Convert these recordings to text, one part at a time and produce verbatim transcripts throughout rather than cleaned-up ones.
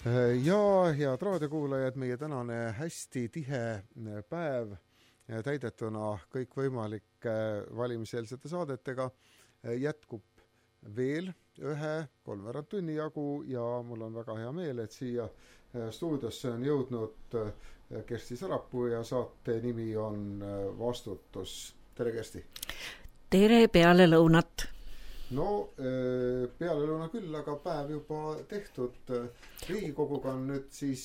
Ja head raadiokuulajad, meie tänane hästi tihe päev täidetuna kõikvõimalike valimiseelsete saadetega jätkub veel ühe kolmveerand tunni jagu ja mul on väga hea meel, et siia stuudiosse on jõudnud Kersti Sarapuu ja saate nimi on Vastutus. Tere, Kersti! Tere peale lõunat! No peale lõuna küll, aga päev juba tehtud. Riigikoguga on nüüd siis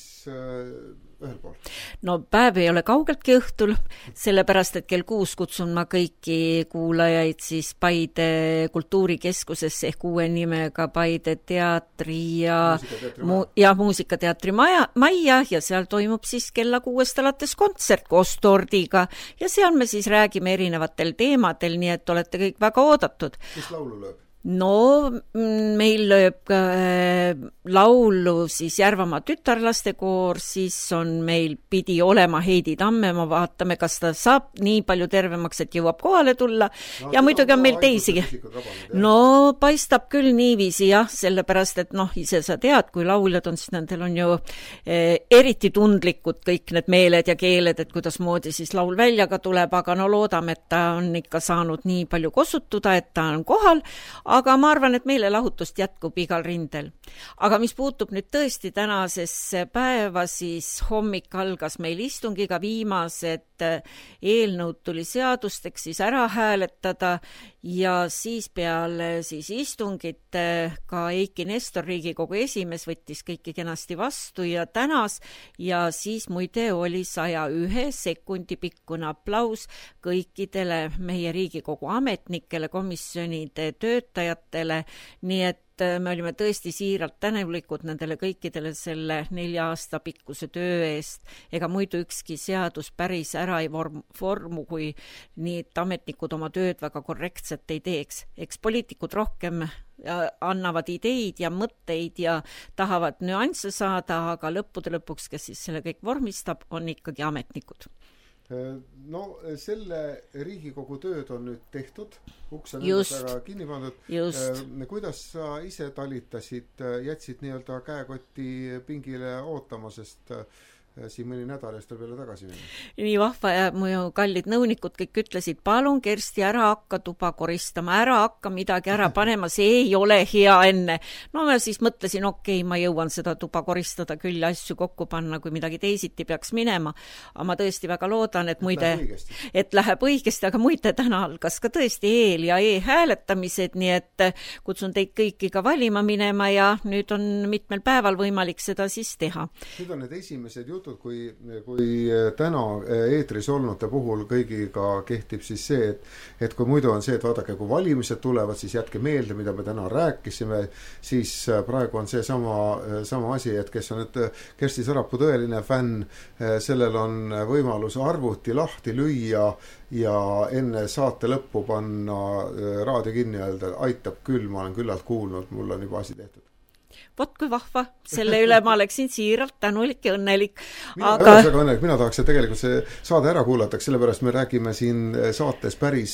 ühel pool. No päev ei ole kaugeltki õhtul, sellepärast, et kell kuus kutsun ma kõiki kuulajaid siis Paide kultuurikeskusesse ehk uue nimega Paide teatri ja, mu- ja muusikateatri maja, majja ja seal toimub siis kella kuuest alates kontsert koos tordiga ja seal me siis räägime erinevatel teemadel, nii et olete kõik väga oodatud. Kes laulu lööb? No, meil lööb äh, laulu siis Järvamaa tütarlaste koor, siis on meil pidi olema Heidi Tamme, ma vaatame, kas ta saab nii palju tervemaks, et jõuab kohale tulla no, ja muidugi on meil teisigi. No, paistab küll niiviisi, jah, sellepärast, et noh, ise sa tead, kui lauljad on, siis nendel on ju eh, eriti tundlikud kõik need meeled ja keeled, et kuidas moodi siis laul välja ka tuleb, aga no loodame, et ta on ikka saanud nii palju kosutuda, et ta on kohal, aga ma arvan, et meile lahutust jätkub igal rindel. Aga mis puutub nüüd tõesti tänasesse päeva, siis hommik algas meil istungiga, viimased eelnõud tuli seadusteks siis ära hääletada ja siis peale siis istungit ka Eiki Nestor, Riigikogu esimees, võttis kõiki kenasti vastu ja tänas ja siis muide oli saja ühe sekundi pikkune aplaus kõikidele meie Riigikogu ametnikele, komisjonide töötajatele, nii et me olime tõesti siiralt tänulikud nendele kõikidele selle nelja aasta pikkuse töö eest. Ega muidu ükski seadus päris ära ei formu, kui nii ametnikud oma tööd väga korrektselt ei teeks. Eks poliitikud rohkem annavad ideid ja mõtteid ja tahavad nüansse saada, aga lõppude lõpuks, kes siis selle kõik vormistab, on ikkagi ametnikud. No selle Riigikogu tööd on nüüd tehtud, uks on väga kinni pandud. Just. Kuidas sa ise talitasid, jätsid nii-öelda käekoti pingile ootama, sest siin mõni nädal eest peale tagasi minna? Nii vahva ja mu kallid nõunikud kõik ütlesid, palun Kersti, ära hakka tuba koristama, ära hakka midagi ära panema, see ei ole hea enne. No ma siis mõtlesin, okei, ma jõuan seda tuba koristada küll ja asju kokku panna, kui midagi teisiti peaks minema. Aga ma tõesti väga loodan, et, et muide, läheb et läheb õigesti, aga muide täna algas ka tõesti eel- ja e-hääletamised, nii et kutsun teid kõiki ka valima minema ja nüüd on mitmel päeval võimalik seda siis teha. Nüüd on need esimesed jutud, kui, kui täna eetris olnute puhul kõigiga kehtib siis see, et, et kui muidu on see, et vaadake, kui valimised tulevad, siis jätke meelde, mida me täna rääkisime, siis praegu on see sama, sama asi, et kes on nüüd Kersti Sarapuu tõeline fänn, sellel on võimalus arvuti lahti lüüa ja enne saate lõppu panna raadio kinni ja öelda, aitab küll, ma olen küllalt kuulnud, mul on juba asi tehtud. Vot kui vahva, selle üle ma oleksin siiralt tänulik ja õnnelik. Mina, aga... väga õnnelik. Mina tahaks, et tegelikult see saade ära kuulataks, sellepärast me räägime siin saates päris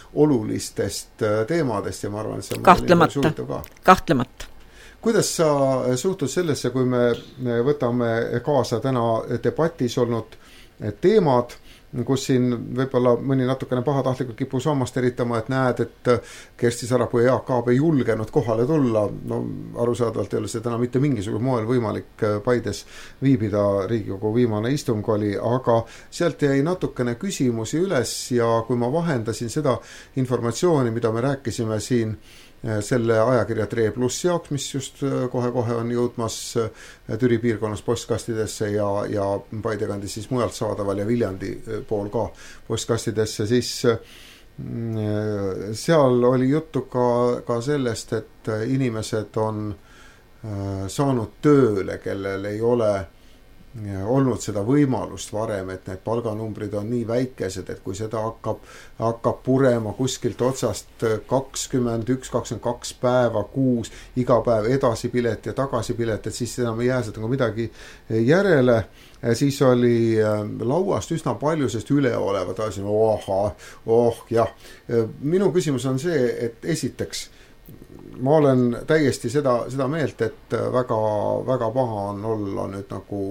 olulistest teemadest ja ma arvan, et see on kahtlemata, ka. kahtlemata. Kuidas sa suhtud sellesse, kui me võtame kaasa täna debatis olnud teemad, kus siin võib-olla mõni natukene pahatahtlikult kipus sammast eritama, et näed, et Kersti Sarapuu ja Jaak Aab ei julgenud kohale tulla. No arusaadavalt ei ole see täna mitte mingisugune moel võimalik Paides viibida, Riigikogu viimane istung oli, aga sealt jäi natukene küsimusi üles ja kui ma vahendasin seda informatsiooni, mida me rääkisime siin selle ajakirja Tre Plus jaoks, mis just kohe-kohe on jõudmas Türi piirkonnas postkastidesse ja, ja Paidekandis siis mujalt saadaval ja Viljandi pool ka postkastidesse, siis seal oli juttu ka, ka sellest, et inimesed on saanud tööle, kellel ei ole olnud seda võimalust varem, et need palganumbrid on nii väikesed, et kui seda hakkab, hakkab purema kuskilt otsast kakskümmend üks kakskümmend kaks päeva kuus, iga päev edasipilet ja tagasipilet, et siis enam ei jää seda nagu midagi järele. Siis oli lauast üsna palju, sest üleolevad asjad, oh, oh, jah. Minu küsimus on see, et esiteks, ma olen täiesti seda, seda meelt, et väga, väga paha on olla nüüd nagu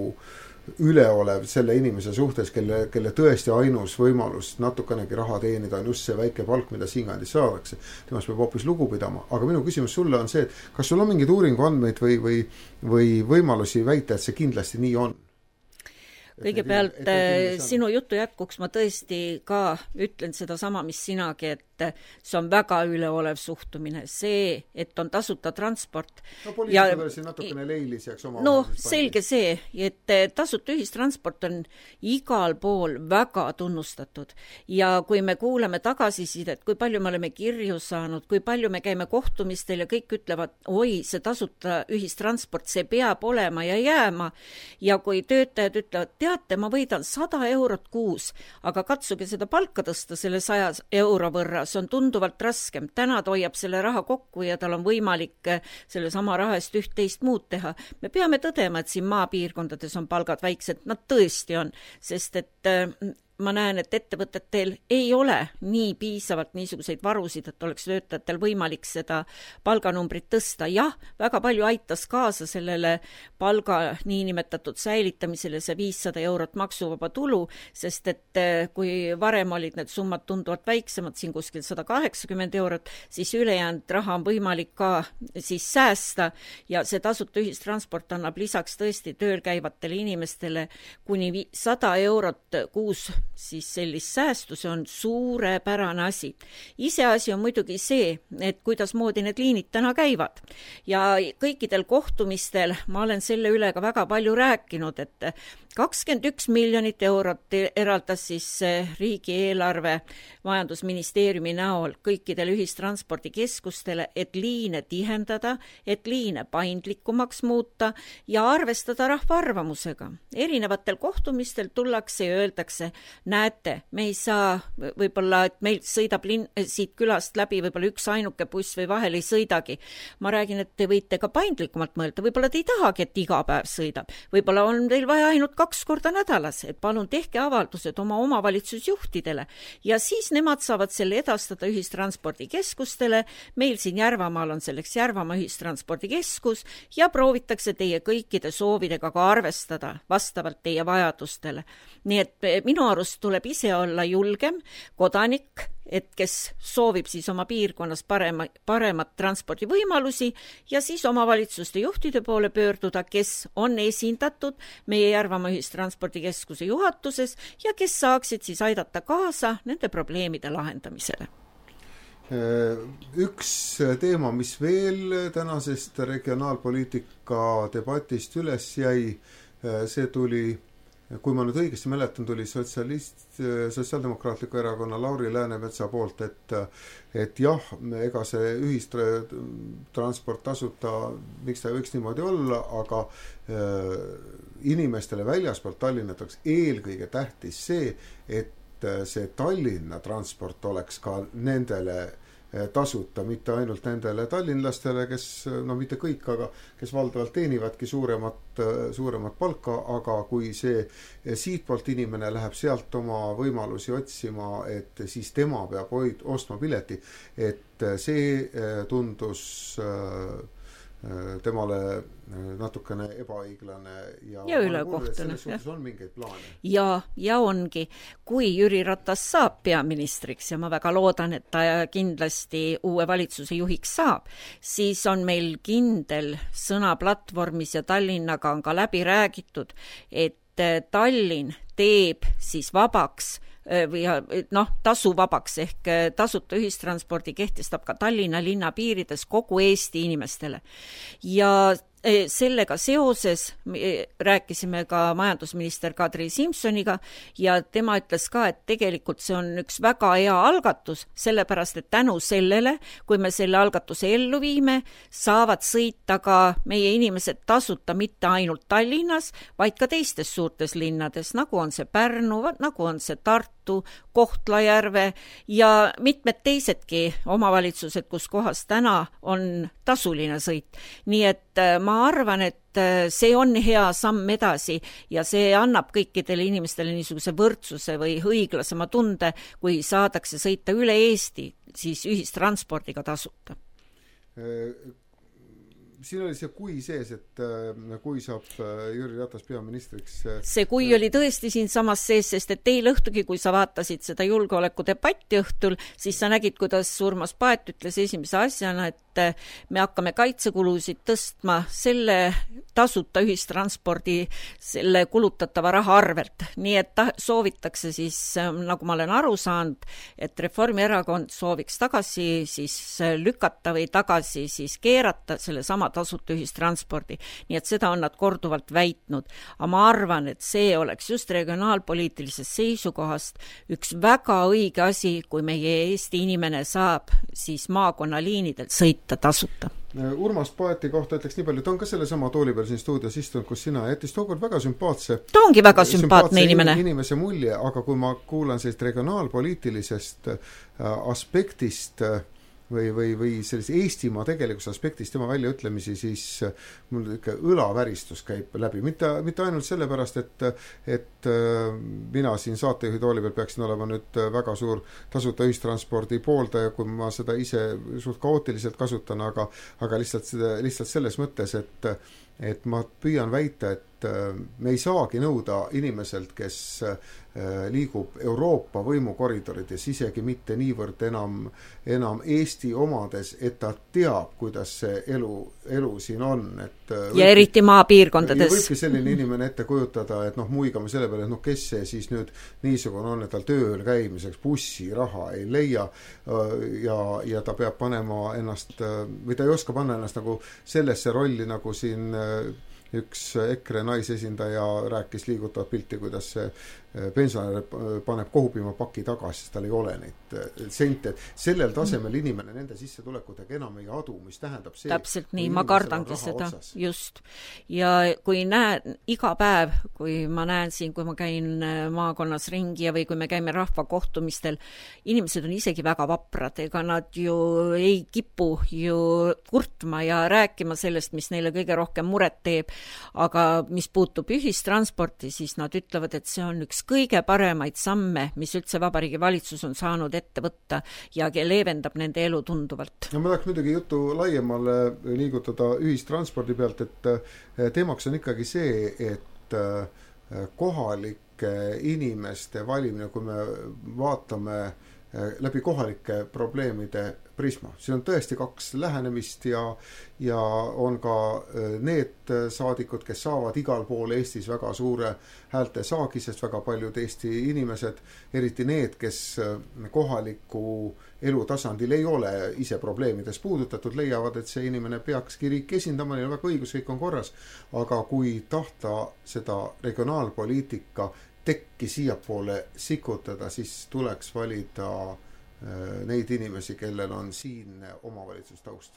üleolev selle inimese suhtes, kelle, kelle tõesti ainus võimalus natukenegi raha teenida on just see väike palk, mida siinkandis saadakse. Temast peab hoopis lugu pidama. Aga minu küsimus sulle on see, et kas sul on mingid uuringu andmeid või, või, või võimalusi väita, et see kindlasti nii on? Kõigepealt et, et, et sinu jutu jätkuks ma tõesti ka ütlen seda sama, mis sinagi, et see on väga üleolev suhtumine. See, et on tasuta transport. No poliitika veel siin natukene leilis jääks oma... No selge see, et tasuta ühistransport on igal pool väga tunnustatud. Ja kui me kuuleme tagasisidet, kui palju me oleme kirju saanud, kui palju me käime kohtumistel ja kõik ütlevad, oi, see tasuta ühistransport, see peab olema ja jääma. Ja kui töötajad ütlevad, teate, ma võidan sada eurot kuus, aga katsuge seda palka tõsta selle saja euro võrra, see on tunduvalt raskem. Täna ta hoiab selle raha kokku ja tal on võimalik selle sama raha eest üht-teist muud teha. Me peame tõdema, et siin maapiirkondades on palgad väiksed. Nad tõesti on, sest et ma näen, et ettevõtetel ei ole nii piisavalt niisuguseid varusid, et oleks töötajatel võimalik seda palganumbrit tõsta. Jah, väga palju aitas kaasa sellele palga niinimetatud säilitamisele see viissada eurot maksuvaba tulu, sest et kui varem olid need summad tunduvalt väiksemad, siin kuskil sada kaheksakümmend eurot, siis ülejäänud raha on võimalik ka siis säästa ja see tasuta ühistransport annab lisaks tõesti tööl käivatele inimestele kuni sada eurot kuus siis sellist säästu, see on suurepärane asi. Iseasi on muidugi see, et kuidas moodi need liinid täna käivad. Ja kõikidel kohtumistel ma olen selle üle ka väga palju rääkinud, et kakskümmend üks miljonit eurot eraldas siis riigieelarve majandusministeeriumi näol kõikidele ühistranspordikeskustele, et liine tihendada, et liine paindlikumaks muuta ja arvestada rahva arvamusega. Erinevatel kohtumistel tullakse ja öeldakse, näete, me ei saa, võib-olla, et meil sõidab linn, siit külast läbi võib-olla üks ainuke buss või vahel ei sõidagi. Ma räägin, et te võite ka paindlikumalt mõelda, võib-olla te ei tahagi, et iga päev sõidab. Võib-olla on teil vaja ainult kaks korda nädalas, et palun tehke avaldused oma omavalitsusjuhtidele ja siis nemad saavad selle edastada ühistranspordikeskustele. Meil siin Järvamaal on selleks Järvamaa ühistranspordikeskus ja proovitakse teie kõikide soovidega ka arvestada vastavalt teie vajadustele. Nii et minu arust tuleb ise olla julgem kodanik, et kes soovib siis oma piirkonnas parema, paremat transpordivõimalusi ja siis omavalitsuste juhtide poole pöörduda, kes on esindatud meie Järvamaa ühistranspordikeskuse juhatuses ja kes saaksid siis aidata kaasa nende probleemide lahendamisele. Üks teema, mis veel tänasest regionaalpoliitika debatist üles jäi, see tuli, kui ma nüüd õigesti mäletan, tuli sotsialist, sotsiaaldemokraatliku erakonna Lauri Läänemetsa poolt, et, et jah, ega see ühistransport tasuta, miks ta võiks niimoodi olla, aga äh, inimestele väljaspoolt Tallinnat oleks eelkõige tähtis see, et see Tallinna transport oleks ka nendele tasuta, mitte ainult nendele tallinlastele, kes, no mitte kõik, aga kes valdavalt teenivadki suuremat, suuremat palka, aga kui see siitpoolt inimene läheb sealt oma võimalusi otsima, et siis tema peab hoid, ostma pileti, et see tundus temale natukene ebaõiglane ja, ja ülekohtune. Selles suhtes on mingeid plaane. Ja, ja ongi. Kui Jüri Ratas saab peaministriks ja ma väga loodan, et ta kindlasti uue valitsuse juhiks saab, siis on meil kindel sõna platvormis ja Tallinnaga on ka läbi räägitud, et Tallinn teeb siis vabaks või noh, tasu vabaks ehk tasuta ühistranspordi kehtestab ka Tallinna linna piirides kogu Eesti inimestele. Ja sellega seoses rääkisime ka majandusminister Kadri Simsoniga ja tema ütles ka, et tegelikult see on üks väga hea algatus, sellepärast et tänu sellele, kui me selle algatuse ellu viime, saavad sõita ka meie inimesed tasuta mitte ainult Tallinnas, vaid ka teistes suurtes linnades, nagu on see Pärnu, nagu on see Tartu, Kohtla-Järve ja mitmed teisedki omavalitsused, kus kohas täna on tasuline sõit. Nii et ma arvan, et see on hea samm edasi ja see annab kõikidele inimestele niisuguse võrdsuse või õiglasema tunde, kui saadakse sõita üle Eesti, siis ühistranspordiga tasuta. siin oli see kui sees, et kui saab Jüri Ratas peaministriks. See kui oli tõesti siin samas sees, sest et eile õhtugi, kui sa vaatasid seda julgeolekudebatti õhtul, siis sa nägid, kuidas Urmas Paet ütles esimese asjana, et me hakkame kaitsekulusid tõstma selle tasuta ühistranspordi, selle kulutatava raha arvelt. Nii et ta, soovitakse siis, nagu ma olen aru saanud, et Reformierakond sooviks tagasi siis lükata või tagasi siis keerata selle sama tasuta ühistranspordi. Nii et seda on nad korduvalt väitnud. Aga ma arvan, et see oleks just regionaalpoliitilisest seisukohast üks väga õige asi, kui meie Eesti inimene saab siis maakonnaliinidel sõita tasuta. Urmas Paeti kohta ütleks nii palju, ta on ka selle sama tooli peal siin stuudios istunud, kus sina jättis tookord väga sümpaatse ta ongi väga sümpaatne inimene. inimese mulje, aga kui ma kuulan sellist regionaalpoliitilisest aspektist või, või, või sellise Eestimaa tegelikus aspektist tema väljaütlemisi, siis mul ikka õlaväristus käib läbi. Mitte, mitte ainult sellepärast, et, et mina siin saatejuhi tooli peal peaksin olema nüüd väga suur tasuta ühistranspordi pooldaja, kui ma seda ise suht kaootiliselt kasutan, aga, aga lihtsalt, lihtsalt selles mõttes, et, et ma püüan väita, et me ei saagi nõuda inimeselt, kes liigub Euroopa võimukoridorides, isegi mitte niivõrd enam, enam Eesti omades, et ta teab, kuidas see elu, elu siin on. Et ja võibki, eriti maapiirkondades. Võibki selline inimene ette kujutada, et noh, muigame selle peale, et noh, kes see siis nüüd niisugune on, et tal tööl käimiseks bussi raha ei leia ja, ja ta peab panema ennast, või ta ei oska panna ennast nagu sellesse rolli, nagu siin üks EKRE naisesindaja rääkis liigutavat pilti, kuidas see pensionär paneb kohupima paki tagasi, sest tal ei ole neid sente. Sellel tasemel inimene nende sissetulekutega enam ei adu, mis tähendab see. Täpselt nii, ma kardangi seda, otsas. Just. Ja kui näen iga päev, kui ma näen siin, kui ma käin maakonnas ringi ja või kui me käime rahvakohtumistel, inimesed on isegi väga vaprad, ega nad ju ei kipu ju kurtma ja rääkima sellest, mis neile kõige rohkem muret teeb, aga mis puutub ühistransporti, siis nad ütlevad, et see on üks kõige paremaid samme, mis üldse Vabariigi Valitsus on saanud ette võtta ja leevendab nende elu tunduvalt. No ma tahaks muidugi juttu laiemale liigutada ühistranspordi pealt, et teemaks on ikkagi see, et kohalike inimeste valimine, kui me vaatame läbi kohalike probleemide prisma. Siin on tõesti kaks lähenemist ja, ja on ka need saadikud, kes saavad igal pool Eestis väga suure häälte saagi, sest väga paljud Eesti inimesed, eriti need, kes kohaliku elu tasandil ei ole ise probleemides puudutatud, leiavad, et see inimene peakski riiki esindama, neil väga õigus, kõik on korras. Aga kui tahta seda regionaalpoliitika tekki siiapoole sikutada, siis tuleks valida neid inimesi, kellel on siin omavalitsustausta.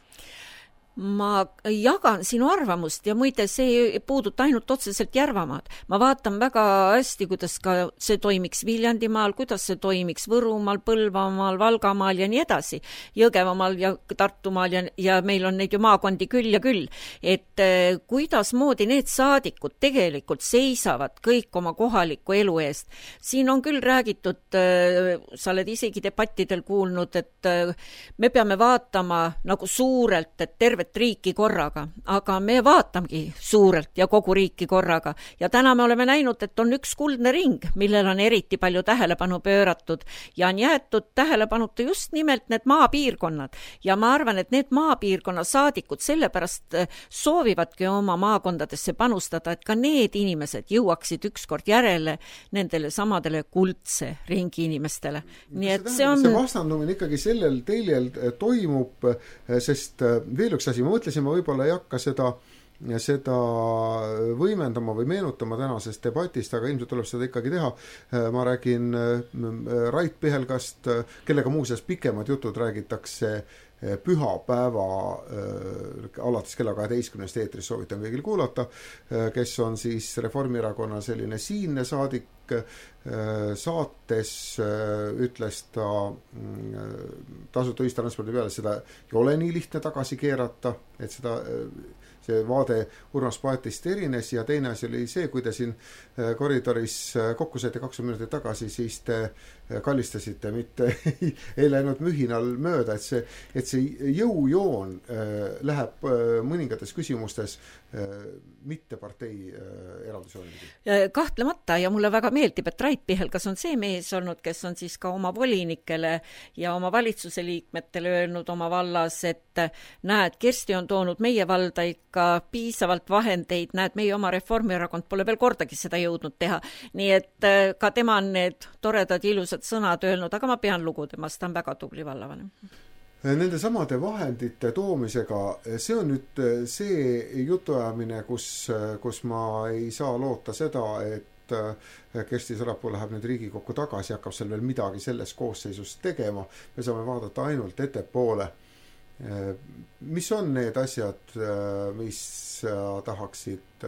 Ma jagan sinu arvamust ja muide see ei puuduta ainult otseselt Järvamaad. Ma vaatan väga hästi, kuidas ka see toimiks Viljandimaal, kuidas see toimiks Võrumaal, Põlvamaal, Valgamaal ja nii edasi. Jõgevamaal ja Tartumaal ja, ja meil on neid ju maakondi küll ja küll. Et eh, kuidas moodi need saadikud tegelikult seisavad kõik oma kohaliku elu eest. Siin on küll räägitud, eh, sa oled isegi debattidel kuulnud, et eh, me peame vaatama nagu suurelt, et terve riiki korraga, aga me vaatamegi suurelt ja kogu riiki korraga ja täna me oleme näinud, et on üks kuldne ring, millel on eriti palju tähelepanu pööratud ja on jäetud tähelepanuta just nimelt need maapiirkonnad ja ma arvan, et need maapiirkonna saadikud sellepärast soovivadki oma maakondadesse panustada, et ka need inimesed jõuaksid ükskord järele nendele samadele kuldse ringi inimestele. Nii et see on see vastandumine ikkagi sellel teljel toimub, sest veel üks asi, ma mõtlesin, ma võib-olla ei hakka seda, seda võimendama või meenutama tänasest debatist, aga ilmselt tuleb seda ikkagi teha. Ma räägin Rait Pihelgast, kellega muuseas pikemad jutud räägitakse pühapäeva alates kella kaheteistkümnest eetris, soovitan kõigil kuulata, kes on siis Reformierakonna selline siinne saadik. Saates ütles ta tasuta ühistranspordi peale, seda ei ole nii lihtne tagasi keerata, et seda see vaade Urmas Paetist erines ja teine asi oli see, kui te siin koridoris kokku saite kakskümmend minutit tagasi, siis te kallistasite, mitte ei läinud mühinal mööda, et see, et see jõujoon läheb mõningates küsimustes mitte partei eraldusjoonigi. Kahtlemata ja mulle väga meeldib, et Rait Pihelgas on see mees olnud, kes on siis ka oma volinikele ja oma valitsuse liikmetele öelnud oma vallas, et näed, Kersti on toonud meie valda ikka piisavalt vahendeid, näed, meie oma Reformierakond pole veel kordagi seda jõudnud teha. Nii et ka tema on need toredad ilusad sõnad öelnud, aga ma pean lugu temast, ta on väga tubli vallavanem. Nende samade vahendite toomisega, see on nüüd see jutuajamine, kus, kus ma ei saa loota seda, et Kersti Sarapuu läheb nüüd Riigikokku tagasi, hakkab seal veel midagi selles koosseisus tegema. Me saame vaadata ainult ettepoole. Mis on need asjad, mis tahaksid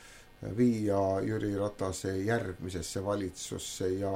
viia Jüri Ratase järgmisesse valitsusse ja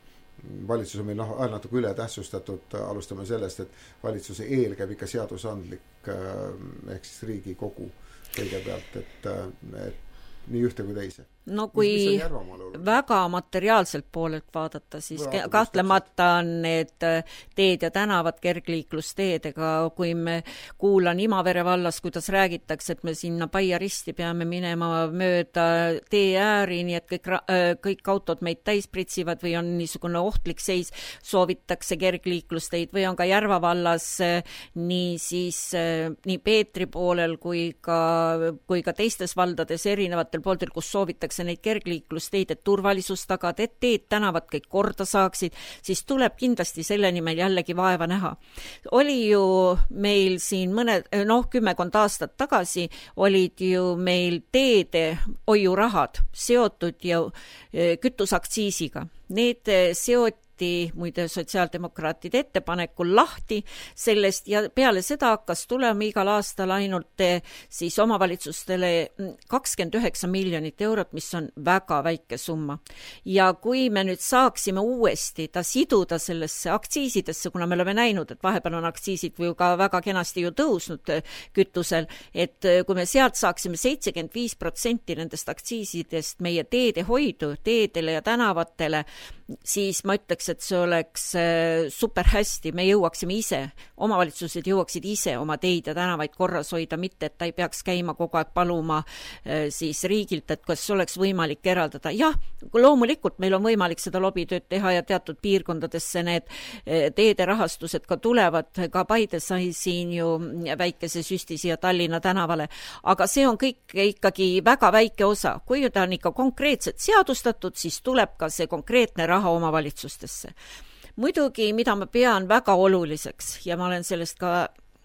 valitsus on meil natuke üle tähtsustatud, alustame sellest, et valitsuse eel käib ikka seadusandlik ehk siis Riigikogu kõigepealt, et, et nii ühte kui teise. No kui väga materiaalselt poolelt vaadata, siis kahtlemata on need teed ja tänavad kergliiklusteedega, kui me kuulan Imavere vallas, kuidas räägitakse, et me sinna Paia risti peame minema mööda tee ääri, nii et kõik, kõik autod meid täis pritsivad või on niisugune ohtlik seis, soovitakse kergliiklusteid või on ka Järva vallas nii siis nii Peetri poolel kui ka, kui ka teistes valdades erinevatel pooltel, kus soovitakse neid kergliiklusteid, et turvalisust tagada, et teed tänavad kõik korda saaksid, siis tuleb kindlasti selle nimel jällegi vaeva näha. Oli ju meil siin mõned, noh, kümmekond aastat tagasi olid ju meil teede hoiurahad seotud ju kütusaktsiisiga. Need seoti muide sotsiaaldemokraatide ettepanekul lahti sellest ja peale seda hakkas tulema igal aastal ainult siis omavalitsustele kakskümmend üheksa miljonit eurot, mis on väga väike summa. Ja kui me nüüd saaksime uuesti ta siduda sellesse aktsiisidesse, kuna me oleme näinud, et vahepeal on aktsiisid või ka väga kenasti ju tõusnud kütusel, et kui me sealt saaksime seitsekümmend viis protsenti nendest aktsiisidest meie teede hoidu, teedele ja tänavatele, siis ma ütleks, et see oleks super hästi, me jõuaksime ise, omavalitsused jõuaksid ise oma teid ja tänavaid korras hoida, mitte et ta ei peaks käima kogu aeg paluma siis riigilt, et kas oleks võimalik eraldada. Jah, loomulikult meil on võimalik seda lobitööd teha ja teatud piirkondadesse need teede rahastused ka tulevad, ka Paide sai siin ju väikese süsti siia Tallinna tänavale, aga see on kõik ikkagi väga väike osa. Kui ta on ikka konkreetselt seadustatud, siis tuleb ka see konkreetne raha omavalitsustesse. Muidugi, mida ma pean väga oluliseks ja ma olen sellest ka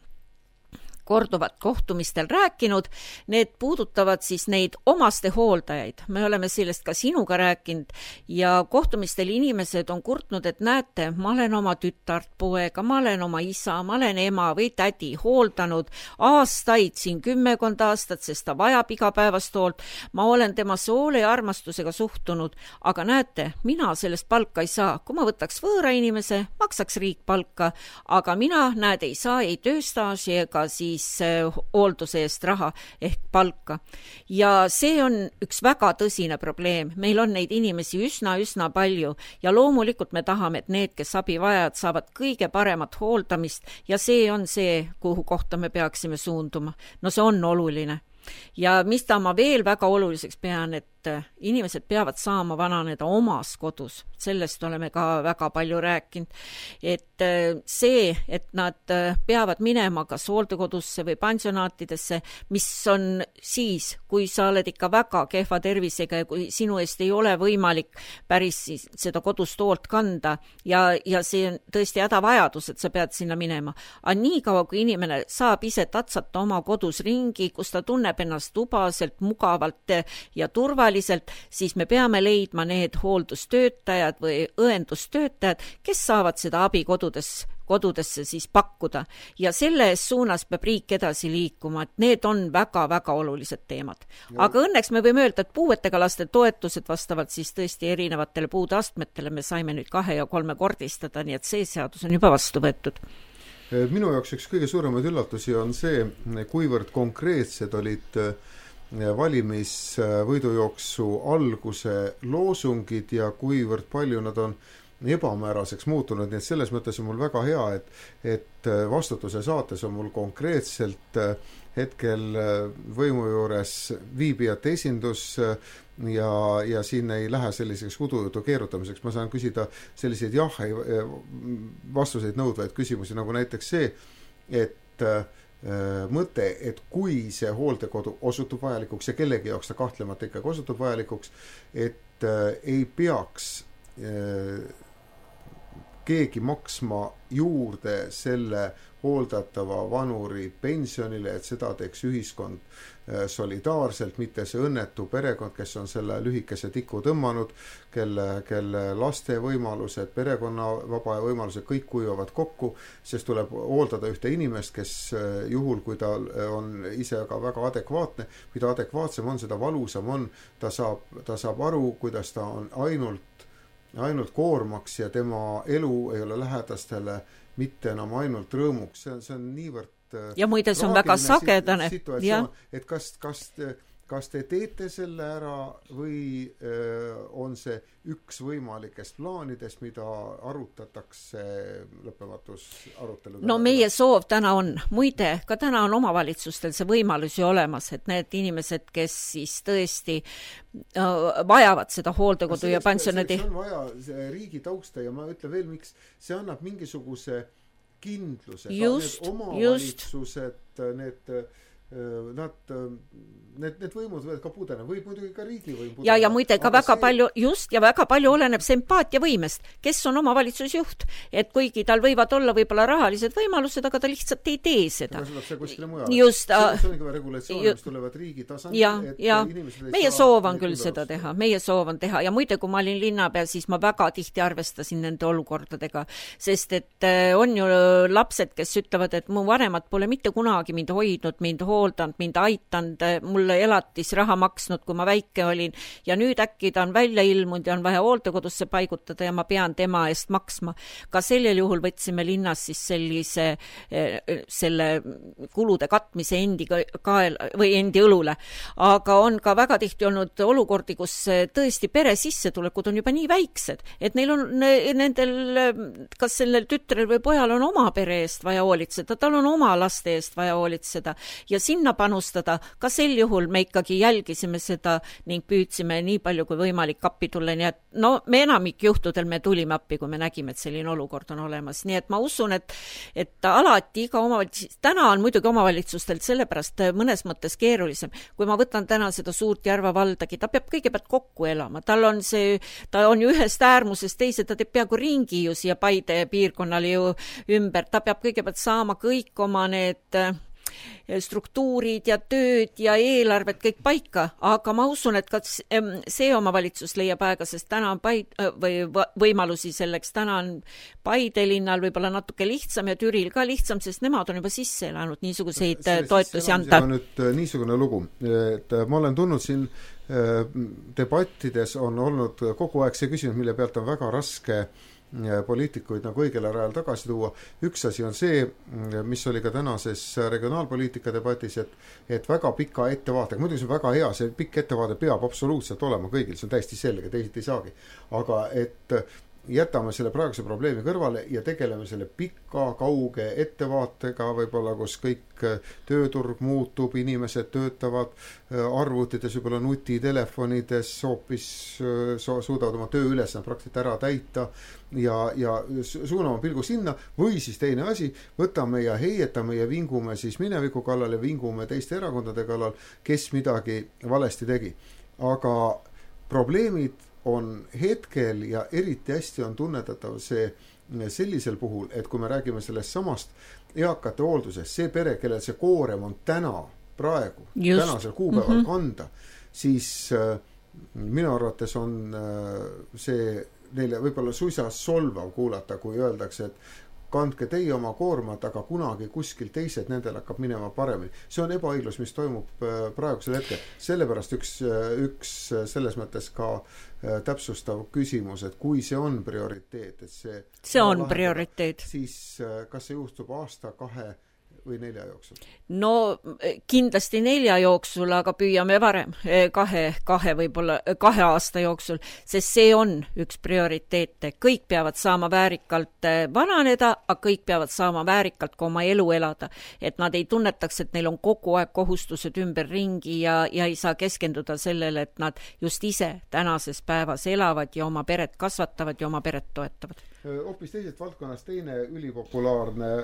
korduvat kohtumistel rääkinud, need puudutavad siis neid omaste hooldajaid. Me oleme sellest ka sinuga rääkinud ja kohtumistel inimesed on kurtnud, et näete, ma olen oma tütart, poega, ma olen oma isa, ma olen ema või tädi hooldanud aastaid, siin kümmekond aastat, sest ta vajab igapäevast hoolt. Ma olen tema soole ja armastusega suhtunud, aga näete, mina sellest palka ei saa. Kui ma võtaks võõra inimese, maksaks riik palka, aga mina, näed, ei saa ei tööstaaži ega siis hoolduse eest raha ehk palka. Ja see on üks väga tõsine probleem. Meil on neid inimesi üsna, üsna palju ja loomulikult me tahame, et need, kes abi vajavad, saavad kõige paremat hooldamist ja see on see, kuhu kohta me peaksime suunduma. No see on oluline. Ja mis ta ma veel väga oluliseks pean, et inimesed peavad saama vananeda omas kodus. Sellest oleme ka väga palju rääkinud. Et see, et nad peavad minema kas hooldekodusse või pensionaatidesse, mis on siis, kui sa oled ikka väga kehva tervisega ja kui sinu eest ei ole võimalik päris seda kodust hoolt kanda ja, ja see on tõesti hädavajadus, et sa pead sinna minema. Aga nii kaua, kui inimene saab ise tatsata oma kodus ringi, kus ta tunneb ennast tubaselt, mugavalt ja turvaliselt, siis me peame leidma need hooldustöötajad või õendustöötajad, kes saavad seda abi kodudes, kodudesse siis pakkuda. Ja selles suunas peab riik edasi liikuma, et need on väga-väga olulised teemad. Aga õnneks me võime öelda, et puuetega laste toetused vastavalt siis tõesti erinevatele puudeastmetele me saime nüüd kahe ja kolme kordistada, nii et see seadus on juba vastu võetud. Minu jaoks üks kõige suuremaid üllatusi on see, kuivõrd konkreetsed olid valimisvõidujooksu alguse loosungid ja kuivõrd palju nad on ebamääraseks muutunud, nii et selles mõttes on mul väga hea, et, et vastutuse saates on mul konkreetselt hetkel võimu juures viibijate esindus ja, ja siin ei lähe selliseks kudujutu keerutamiseks. Ma saan küsida selliseid jah, vastuseid nõudvaid küsimusi, nagu näiteks see, et mõte, et kui see hooldekodu osutub vajalikuks ja kellegi jaoks ta kahtlemata ikkagi osutub vajalikuks, et ei peaks keegi maksma juurde selle hooldatava vanuri pensionile, et seda teeks ühiskond solidaarselt, mitte see õnnetu perekond, kes on selle lühikese tiku tõmmanud, kelle, kelle laste võimalused, perekonna vaba võimalused kõik kuivavad kokku, sest tuleb hooldada ühte inimest, kes juhul, kui ta on ise ka väga adekvaatne, mida adekvaatsem on, seda valusam on, ta saab, ta saab aru, kuidas ta on ainult ainult koormaks ja tema elu ei ole lähedastele mitte enam ainult rõõmuks. See on, see on niivõrd ja muide, see on väga sagedane. Et kas, kas, kas te teete selle ära või öö, on see üks võimalikest plaanidest, mida arutatakse lõppematus arutelu? No meie soov täna on, muide, ka täna on omavalitsustel see võimalus ju olemas, et need inimesed, kes siis tõesti vajavad seda hooldekodu ja pensionäri. See on vaja riigi tausta ja ma ütlen veel, miks see annab mingisuguse kindluse. Just, need omavalitsused, need Nad, need, need võimud võivad ka pudena, võib muidugi ka riigi võim pudena. Ja, ja muide ka väga see... palju, just, ja väga palju oleneb see empaatia võimest, kes on omavalitsusjuht, et kuigi tal võivad olla võib-olla rahalised võimalused, aga ta lihtsalt ei tee seda. Aga see see kuskile mujale. Just, see, see on ikka regulatsioon, mis tulevad riigi tasandil. Ja, ja meie soov on küll seda teha, meie soov on teha ja muide, kui ma olin linnapea, siis ma väga tihti arvestasin nende olukordadega, sest et on ju lapsed, kes ütlevad, et mu vanemad pole mitte kunagi mind hoidnud, mind hooldanud, mind aitanud, mulle elatis raha maksnud, kui ma väike olin ja nüüd äkki ta on välja ilmunud ja on vaja hooldekodusse paigutada ja ma pean tema eest maksma. Ka sellel juhul võtsime linnas siis sellise selle kulude katmise endi kael, või endi õlule. Aga on ka väga tihti olnud olukordi, kus tõesti pere sissetulekud on juba nii väiksed, et neil on nendel, kas sellel tütrel või pojal on oma pere eest vaja hoolitseda, tal on oma laste eest vaja hoolitseda ja sinna panustada, ka sel juhul me ikkagi jälgisime seda ning püüdsime nii palju kui võimalik appi tulla, nii et no me enamik juhtudel me tulime appi, kui me nägime, et selline olukord on olemas, nii et ma usun, et, et alati iga omavalitsus, täna on muidugi omavalitsustelt sellepärast mõnes mõttes keerulisem, kui ma võtan täna seda suurt Järva valdagi, ta peab kõigepealt kokku elama, tal on see, ta on ju ühest äärmusest teise, ta teeb peaaegu ringi ju siia Paide piirkonnale ju ümber, ta peab kõigepealt saama kõik oma need struktuurid ja tööd ja eelarved kõik paika, aga ma usun, et ka see omavalitsus leiab aega, sest täna on Paid, või võimalusi selleks, täna on Paide linnal võib-olla natuke lihtsam ja Türil ka lihtsam, sest nemad on juba sisse elanud niisuguseid toetusi anda. See on nüüd niisugune lugu, et ma olen tulnud siin debattides on olnud kogu aeg see küsimus, mille pealt on väga raske poliitikuid nagu õigel ajal tagasi tuua. Üks asi on see, mis oli ka tänases regionaalpoliitika debatis, et, et väga pika ettevaatega, muidugi see on väga hea, see pikk ettevaade peab absoluutselt olema kõigil, see on täiesti selge, teised ei saagi. Aga et jätame selle praeguse probleemi kõrvale ja tegeleme selle pika, kauge ettevaatega, võib-olla kus kõik tööturg muutub, inimesed töötavad arvutides, võib-olla nutitelefonides, hoopis suudavad oma tööülesand praktiliselt ära täita ja, ja suunama pilgu sinna, või siis teine asi, võtame ja heietame ja vingume siis mineviku kallal ja vingume teiste erakondade kallal, kes midagi valesti tegi. Aga probleemid on hetkel ja eriti hästi on tunnetatav see sellisel puhul, et kui me räägime sellest samast eakate hooldusest, see pere, kellel see koorem on täna, praegu, Just. tänasel kuupäeval mm-hmm. kanda, siis äh, minu arvates on äh, see neile võib-olla suisa solvav kuulata, kui öeldakse, et kandke teie oma koormad, aga kunagi kuskil teised, nendel hakkab minema paremini. See on ebaõiglus, mis toimub praegusel hetkel. Sellepärast üks, üks selles mõttes ka täpsustav küsimus, et kui see on prioriteet, et see see on lahendada, prioriteet, siis kas see juhtub aasta, kahe või nelja jooksul? No kindlasti nelja jooksul, aga püüame varem, kahe, kahe võib-olla kahe aasta jooksul, sest see on üks prioriteete. Kõik peavad saama väärikalt vananeda, aga kõik peavad saama väärikalt ka oma elu elada. Et nad ei tunnetaks, et neil on kogu aeg kohustused ümber ringi ja, ja ei saa keskenduda sellele, et nad just ise tänases päevas elavad ja oma peret kasvatavad ja oma peret toetavad. Hoopis teisest valdkonnast teine ülipopulaarne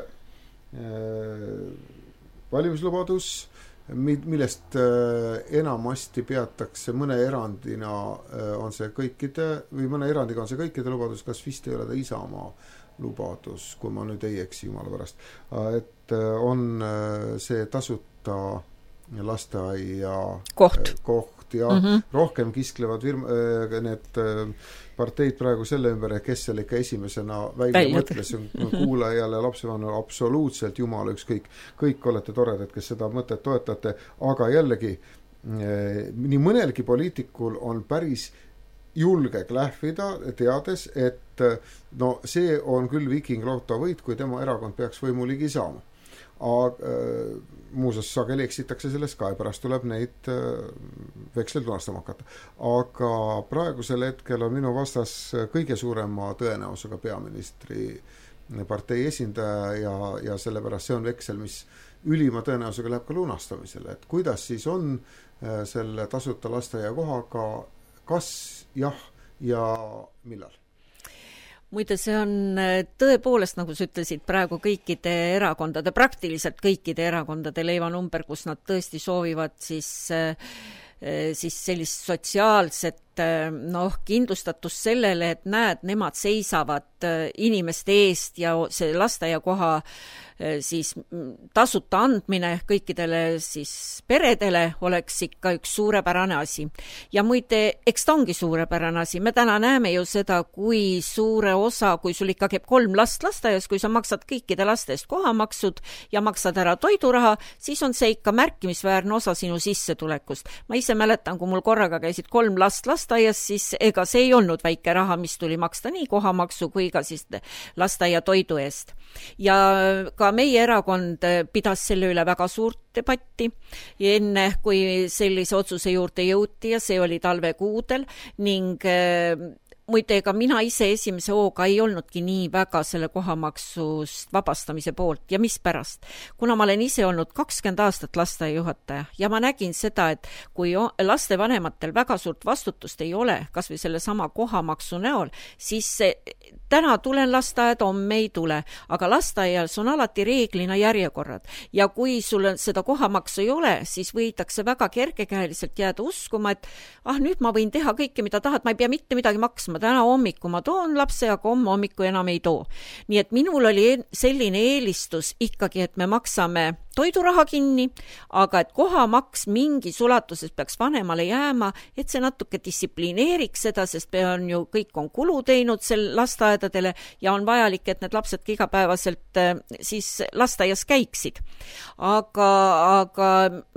valimislubadus, millest enamasti peatakse mõne erandina on see kõikide või mõne erandiga on see kõikide lubadus, kas vist ei ole ta Isamaa lubadus, kui ma nüüd ei eksi jumala pärast, et on see tasuta lasteaia koht, koht ja mm-hmm. rohkem kisklevad virm- need parteid praegu selle ümber, kes selle ikka esimesena välja Väljad. mõtles, kuulajale lapsevanemale absoluutselt jumala ükskõik. Kõik olete toredad, kes seda mõtet toetate, aga jällegi nii mõnelgi poliitikul on päris julge klähvida, teades, et no see on küll Viking Loto võit, kui tema erakond peaks võimu ligi saama. Aga muuseas sageli eksitakse sellest ka ja pärast tuleb neid veksel tunastama hakata. Aga praegusel hetkel on minu vastas kõige suurema tõenäosusega peaministri partei esindaja ja, ja sellepärast see on veksel, mis ülima tõenäosusega läheb ka lunastamisele. Et kuidas siis on selle tasuta lasteaia kohaga, kas jah ja millal? Muide, see on tõepoolest, nagu sa ütlesid, praegu kõikide erakondade, praktiliselt kõikide erakondade leivanumber, kus nad tõesti soovivad siis, siis sellist sotsiaalset noh, kindlustatus sellele, et näed, nemad seisavad inimeste eest ja see lasteaiakoha siis tasuta andmine kõikidele siis peredele oleks ikka üks suurepärane asi. Ja muide, eks ta ongi suurepärane asi. Me täna näeme ju seda, kui suure osa, kui sul ikka käib kolm last lasteaias, kui sa maksad kõikide laste eest kohamaksud ja maksad ära toiduraha, siis on see ikka märkimisväärne osa sinu sissetulekust. Ma ise mäletan, kui mul korraga käisid kolm last lasteaias, siis ega see ei olnud väike raha, mis tuli maksta nii kohamaksu kui ka siis lasteaia toidu eest. Ja ka meie erakond pidas selle üle väga suurt debatti enne, kui sellise otsuse juurde jõuti ja see oli talvekuudel ning muide, ega mina ise esimese hooga ei olnudki nii väga selle kohamaksust vabastamise poolt ja mispärast. Kuna ma olen ise olnud kakskümmend aastat lasteaiajuhataja ja ma nägin seda, et kui lastevanematel väga suurt vastutust ei ole, kas või selle sama kohamaksu näol, siis täna tulen lasteaed, homme ei tule, aga lasteaias on alati reeglina järjekorrad ja kui sul seda kohamaksu ei ole, siis võidakse väga kergekäeliselt jääda uskuma, et ah, nüüd ma võin teha kõike, mida tahad, ma ei pea mitte midagi maksma. Täna hommiku ma toon lapse, aga homme hommiku enam ei too. Nii et minul oli selline eelistus ikkagi, et me maksame toiduraha kinni, aga et kohamaks mingis ulatuses peaks vanemale jääma, et see natuke distsiplineeriks seda, sest on ju kõik on kulu teinud sel lasteaedadele ja on vajalik, et need lapsed igapäevaselt siis lasteaias käiksid. Aga, aga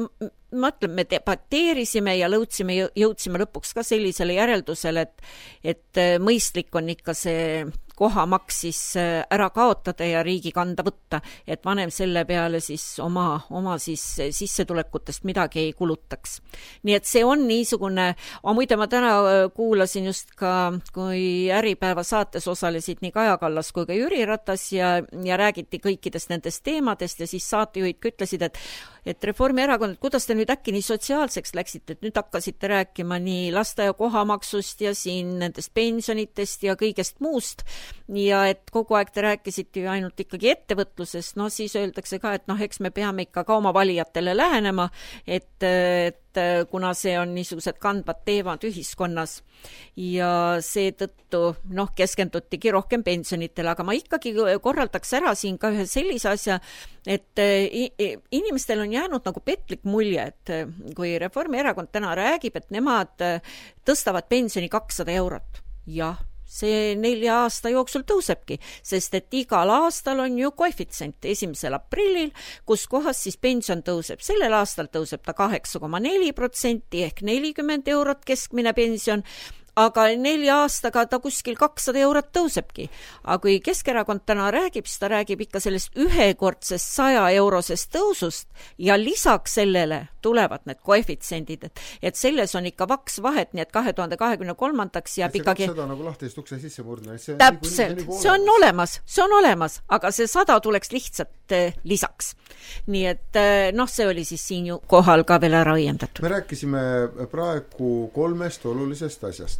mõtlen, me debateerisime ja lõudsime, jõudsime lõpuks ka sellisele järeldusele, et, et mõistlik on ikka see kohamaks siis ära kaotada ja riigi kanda võtta, et vanem selle peale siis oma, oma siis sissetulekutest midagi ei kulutaks. Nii et see on niisugune, aga muide ma täna kuulasin just ka, kui Äripäeva saates osalesid nii Kaja Kallas kui ka Jüri Ratas ja, ja räägiti kõikidest nendest teemadest ja siis saatejuhid ütlesid, et et Reformierakond, et kuidas te nüüd äkki nii sotsiaalseks läksite, et nüüd hakkasite rääkima nii lasteaia kohamaksust ja siin nendest pensionitest ja kõigest muust ja et kogu aeg te rääkisite ju ainult ikkagi ettevõtlusest, no siis öeldakse ka, et noh, eks me peame ikka ka oma valijatele lähenema, et, et kuna see on niisugused kandvad teemad ühiskonnas ja seetõttu noh, keskendutigi rohkem pensionitele, aga ma ikkagi korraldaks ära siin ka ühe sellise asja, et inimestel on jäänud nagu petlik mulje, et kui Reformierakond täna räägib, et nemad tõstavad pensioni kakssada eurot. Jah, see nelja aasta jooksul tõusebki, sest et igal aastal on ju koefitsient esimesel aprillil, kus kohas siis pension tõuseb. Sellel aastal tõuseb ta kaheksa koma neli protsenti ehk nelikümmend eurot keskmine pension, aga nelja aastaga ta kuskil kakssada eurot tõusebki. Aga kui Keskerakond täna räägib, siis ta räägib ikka sellest ühekordsest saja eurosest tõusust ja lisaks sellele tulevad need koefitsiendid, et, et selles on ikka vaks vahet, nii et kahe tuhande kahekümne kolmandaks jääb see ikkagi... kakssada nagu lahtist ukse sisse murdne. Täpselt, nii, see on olemas, see on olemas, aga see sada tuleks lihtsalt eh, lisaks. Nii et eh, noh, see oli siis siin ju kohal ka veel ära õiendatud. Me rääkisime praegu kolmest olulisest asjast.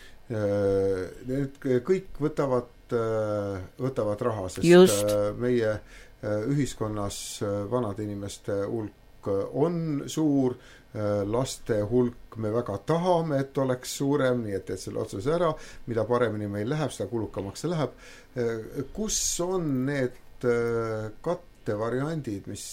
Need kõik võtavad, võtavad raha, sest Just. meie ühiskonnas vanade inimeste hulk on suur, laste hulk me väga tahame, et oleks suurem, nii et, et selle otsuse ära, mida paremini meil läheb, seda kulukamaks see läheb. Kus on need kattevariandid, mis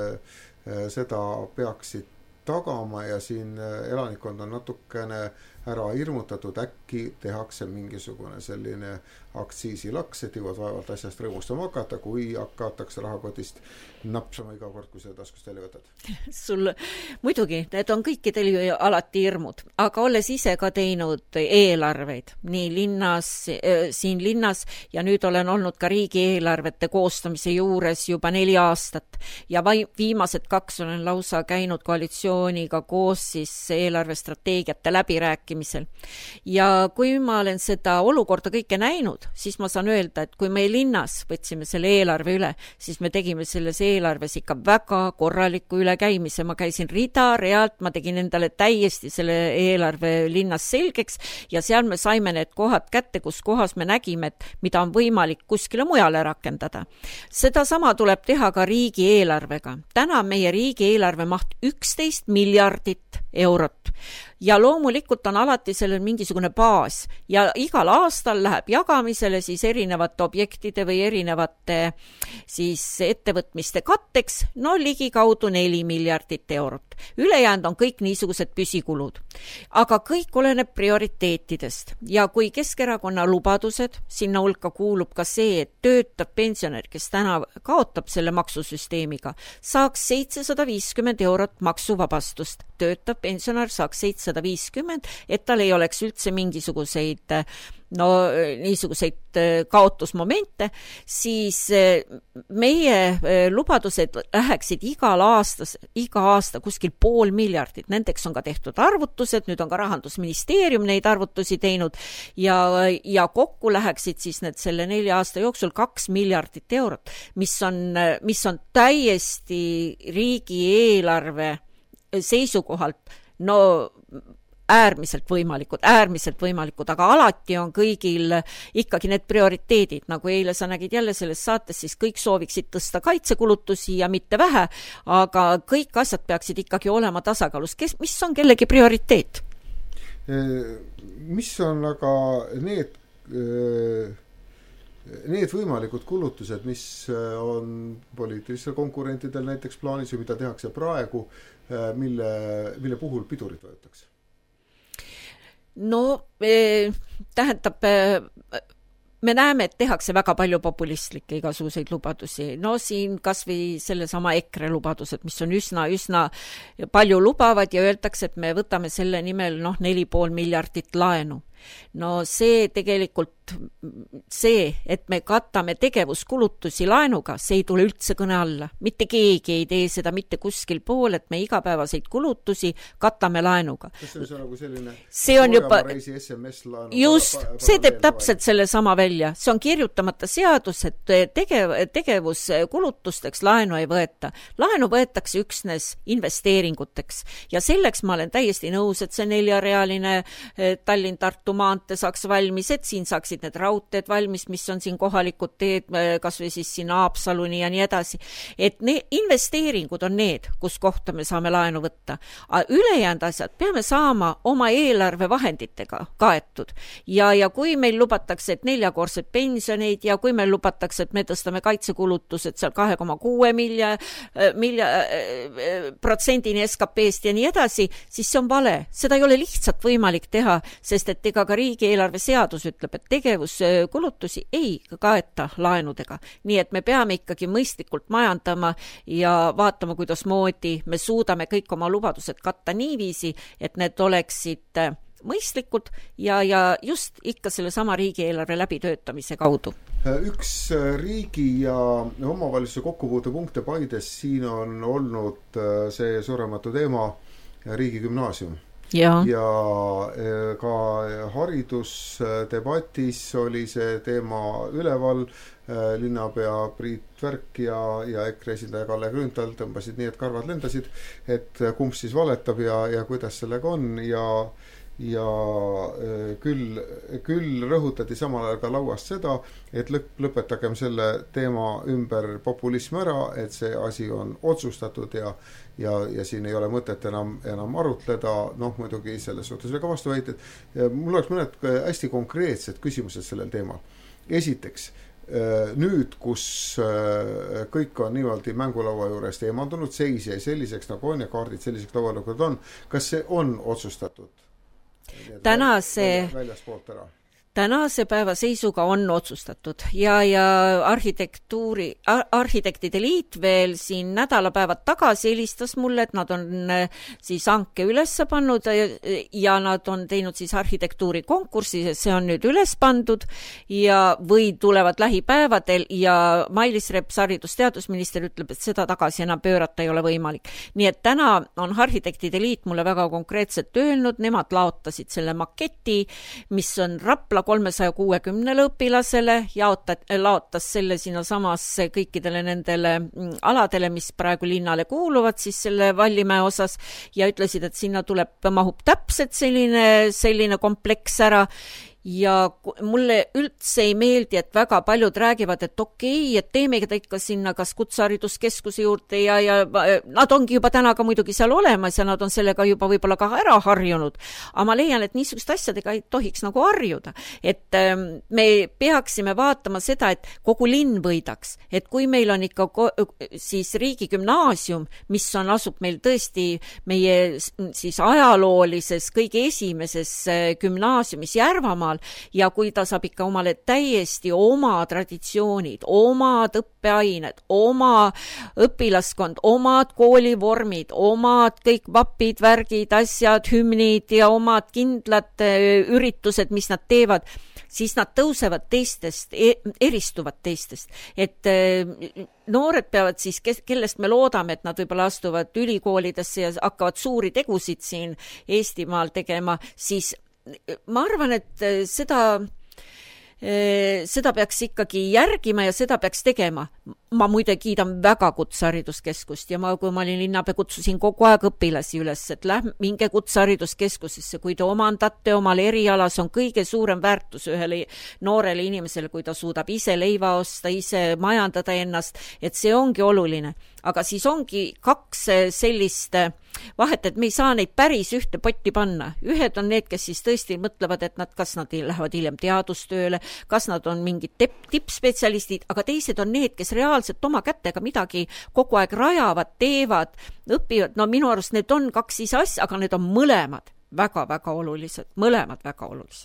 seda peaksid tagama ja siin elanikkond on natukene ära hirmutatud, äkki tehakse mingisugune selline aktsiisilaks, et jõuad vaevalt asjast rõõmustama hakata, kui hakatakse rahakotist napsama iga kord, kui seda taskust välja võtad. Sul muidugi, need on kõikidel ju alati hirmud, aga olles ise ka teinud eelarveid nii linnas, siin linnas ja nüüd olen olnud ka riigieelarvete koostamise juures juba neli aastat ja viimased kaks olen lausa käinud koalitsiooniga koos siis eelarvestrateegiate läbirääkimisel. Ja kui ma olen seda olukorda kõike näinud, siis ma saan öelda, et kui me linnas võtsime selle eelarve üle, siis me tegime selles eelarves ikka väga korraliku ülekäimise. Ma käisin rida, realt, ma tegin endale täiesti selle eelarve linnas selgeks ja seal me saime need kohad kätte, kus kohas me nägime, et mida on võimalik kuskile mujale rakendada. Seda sama tuleb teha ka riigieelarvega. Täna meie riigieelarve maht üksteist miljardit eurot. Ja loomulikult on alati sellel mingisugune baas ja igal aastal läheb jagamisele siis erinevate objektide või erinevate siis ettevõtmiste katteks, no ligikaudu neli miljardit eurot. Ülejäänud on kõik niisugused püsikulud. Aga kõik oleneb prioriteetidest ja kui Keskerakonna lubadused, sinna hulka kuulub ka see, et töötab pensionär, kes täna kaotab selle maksusüsteemiga, saaks seitsesada viiskümmend eurot maksuvabastust. Töötab pensionär saaks seitsesada viiskümmend, et tal ei oleks üldse mingisuguseid no niisuguseid kaotusmomente, siis meie lubadused läheksid igal aastas, iga aasta kuskil pool miljardit. Nendeks on ka tehtud arvutused, nüüd on ka Rahandusministeerium neid arvutusi teinud ja, ja kokku läheksid siis need selle nelja aasta jooksul kaks miljardit eurot, mis on, mis on täiesti riigieelarve seisukohalt no äärmiselt võimalikud, äärmiselt võimalikud, aga alati on kõigil ikkagi need prioriteedid, nagu eile sa nägid jälle selles saates, siis kõik sooviksid tõsta kaitsekulutusi ja mitte vähe, aga kõik asjad peaksid ikkagi olema tasakaalus. Kes, mis on kellegi prioriteet? Mis on aga need, need võimalikud kulutused, mis on poliitilistel konkurentidel näiteks plaanis või mida tehakse praegu, mille, mille puhul pidurid võetakse? No eh, tähendab, eh, me näeme, et tehakse väga palju populistlikke igasuguseid lubadusi. No siin kas või sellesama EKRE lubadused, mis on üsna, üsna palju lubavad ja öeldakse, et me võtame selle nimel noh, neli pool miljardit laenu. No see tegelikult, see, et me katame tegevuskulutusi laenuga, see ei tule üldse kõne alla. Mitte keegi ei tee seda mitte kuskil pool, et me igapäevaseid kulutusi katame laenuga. Kas see on nagu selline see on juba, S M S laenu? Just, see teeb täpselt selle sama välja. See on kirjutamata seadus, et tegev, tegevuskulutusteks laenu ei võeta. Laenu võetakse üksnes investeeringuteks ja selleks ma olen täiesti nõus, et see neljarealine Tallinn-Tartu maante saaks valmis, et siin saaksid need raudteed valmis, mis on siin kohalikud teed, kas või siis siin Haapsaluni ja nii edasi. Et ne, investeeringud on need, kus kohta me saame laenu võtta. Aga ülejäänud asjad peame saama oma eelarve vahenditega kaetud. Ja, ja kui meil lubatakse, et neljakordsed pensioneid ja kui meil lubatakse, et me tõstame kaitsekulutused seal kahe koma kuue milja, milja protsendini S K P-st ja nii edasi, siis see on vale. Seda ei ole lihtsalt võimalik teha, sest et ega aga ka riigieelarve seadus ütleb, et tegevuskulutusi ei kaeta laenudega. Nii et me peame ikkagi mõistlikult majandama ja vaatama, kuidas moodi me suudame kõik oma lubadused katta niiviisi, et need oleksid mõistlikud ja, ja just ikka selle sama riigieelarve läbitöötamise kaudu. Üks riigi ja omavalitsuse kokkupuutepunkte Paides siin on olnud see suurematu teema riigigümnaasium. Ja. ja ka haridusdebatis oli see teema üleval, linnapea Priit Värk ja, ja EKRE esindaja Kalle Grünthal tõmbasid nii, et karvad lendasid, et kumb siis valetab ja, ja kuidas sellega on ja ja küll, küll rõhutati samal ajal ka lauast seda, et lõp, lõpetagem selle teema ümber populism ära, et see asi on otsustatud ja, ja, ja siin ei ole mõtet enam, enam arutleda, noh muidugi selles suhtes väga vastuväited. Mul oleks mõned hästi konkreetsed küsimused sellel teemal. Esiteks, nüüd, kus kõik on niimoodi mängulaua juurest eemaldunud, seis jäi selliseks nagu on ja kaardid selliseks laua nagu on, kas see on otsustatud? Tänase, tänase päeva seisuga on otsustatud ja, ja arhitektuuri, arhitektide liit veel siin nädalapäevad tagasi helistas mulle, et nad on siis hanke üles pannud ja nad on teinud siis arhitektuuri konkursi, see on nüüd üles pandud ja või tulevad lähipäevadel ja Mailis Reps, haridusteadusminister, ütleb, et seda tagasi enam pöörata ei ole võimalik. Nii et täna on arhitektide liit mulle väga konkreetselt öelnud, nemad laotasid selle maketi, mis on Rapla kolmesaja kuuekümnele õpilasele, jaotat, laotas selle sinna samasse kõikidele nendele aladele, mis praegu linnale kuuluvad, siis selle Vallimäe osas ja ütlesid, et sinna tuleb, mahub täpselt selline, selline kompleks ära. Ja mulle üldse ei meeldi, et väga paljud räägivad, et okei, et teemegi ta ikka sinna kas kutsehariduskeskuse juurde ja, ja nad ongi juba täna ka muidugi seal olemas ja nad on sellega juba võib-olla ka ära harjunud. Aga ma leian, et niisugust asjadega ei tohiks nagu harjuda. Et me peaksime vaatama seda, et kogu linn võidaks. Et kui meil on ikka siis riigigümnaasium, mis on asub meil tõesti meie siis ajaloolises kõige esimeses gümnaasiumis Järvamaal, ja kui ta saab ikka omale täiesti oma traditsioonid, omad õppeained, oma õpilaskond, omad koolivormid, omad kõik vapid, värgid, asjad, hümnid ja omad kindlad üritused, mis nad teevad, siis nad tõusevad teistest, eristuvad teistest. Et noored peavad siis, kellest me loodame, et nad võib-olla astuvad ülikoolidesse ja hakkavad suuri tegusid siin Eestimaal tegema, siis ma arvan, et seda, seda peaks ikkagi järgima ja seda peaks tegema. Ma muide kiidan väga kutsehariduskeskust ja ma, kui ma olin linnapea, kutsusin kogu aeg õpilasi üles, et lähme minge kutsehariduskeskusesse, kui te omandate omal erialas, on kõige suurem väärtus ühele noorele inimesele, kui ta suudab ise leiva osta, ise majandada ennast, et see ongi oluline. Aga siis ongi kaks sellist vahet, et me ei saa neid päris ühte potti panna. Ühed on need, kes siis tõesti mõtlevad, et nad, kas nad lähevad hiljem teadustööle, kas nad on mingid tippspetsialistid, aga teised on need, kes reaalselt oma kätega midagi kogu aeg rajavad, teevad, õpivad. No minu arust need on kaks ise asja, aga need on mõlemad väga-väga olulised, mõlemad väga olulised.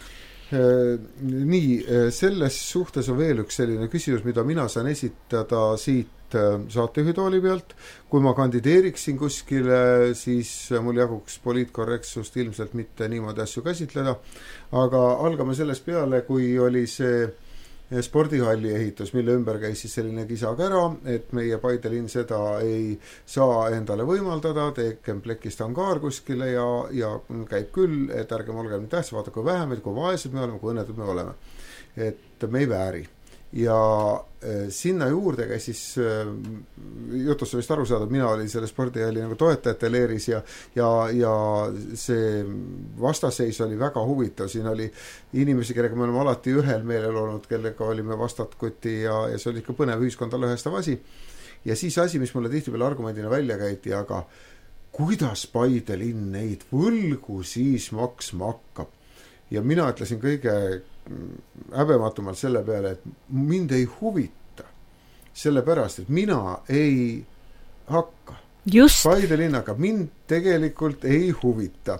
Nii, selles suhtes on veel üks selline küsimus, mida mina saan esitada siit saatejuhitooli pealt. Kui ma kandideeriksin kuskile, siis mul jaguks poliitkorrektsust ilmselt mitte niimoodi asju käsitleda. Aga algame sellest peale, kui oli see spordihalli ehitus, mille ümber käis siis selline kisakära, et meie Paide linn seda ei saa endale võimaldada, teekem plekist angaar kuskile ja, ja käib küll, et ärgem olge nii tähtsad, vaata kui vähem, kui vaesed me oleme, kui õnnetud me oleme. Et me ei vääri. Ja sinna juurde käis siis jutust vist aru saada, mina olin selle spordihalli nagu toetajate leeris ja, ja, ja see vastaseis oli väga huvitav. Siin oli inimesi, kellega me oleme alati ühel meelel olnud, kellega olime vastatkuti ja, ja see oli ikka põnev ühiskonda lõhestav asi. Ja siis asi, mis mulle tihti veel argumendina välja käiti, aga kuidas Paide linn neid võlgu siis maksma hakkab? Ja mina ütlesin kõige häbematumalt selle peale, et mind ei huvita sellepärast, et mina ei hakka Just. Paide linnaga, mind tegelikult ei huvita,